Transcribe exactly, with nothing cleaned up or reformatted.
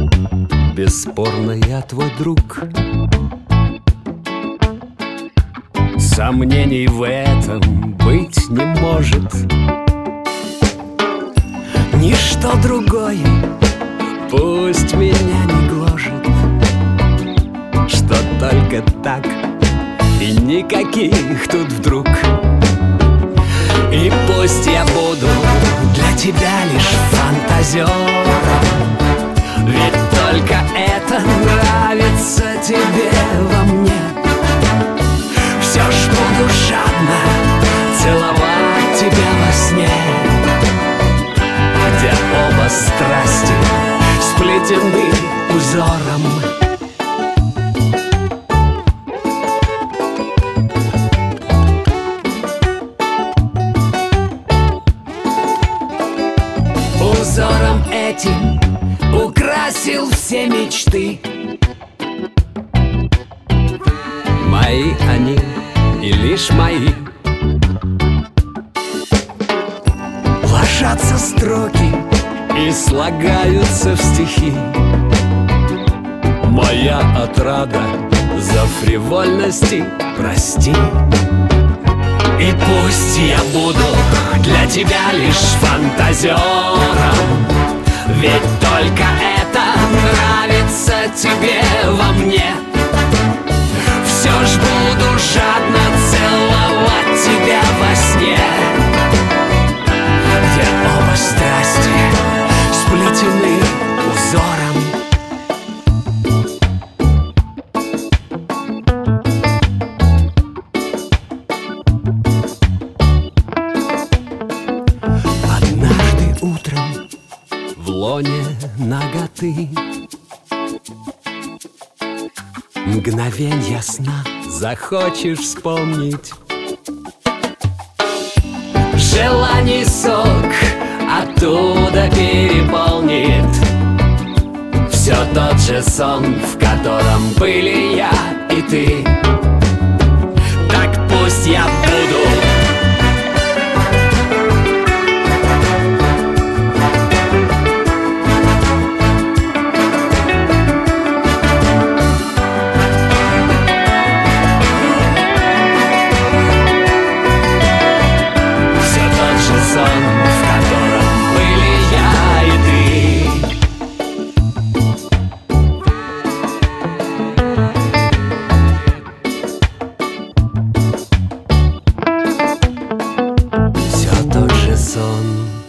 Бесспорно, я твой друг. Сомнений в этом быть не может. Ничто другое пусть меня не гложет, что только так и никаких тут вдруг. И пусть я буду для тебя лишь фантазером, ведь только это нравится тебе во мне. Все ж буду жадно целовать тебя во сне, где оба страсти сплетены узором. Узором этим украсил все мечты. Мои они и лишь мои. Ложатся строки и слагаются в стихи. Моя отрада за фривольности прости. И пусть я буду для тебя лишь фантазером, ведь только это нравится тебе во мне. Все ж буду жадно целовать тебя во сне, где оба страсти сплетены узором. Однажды утром в лоне наготы мгновенья сна захочешь вспомнить. Желаний сок оттуда переполнит. Все тот же сон, в котором были я и ты. Так пусть я буду сон.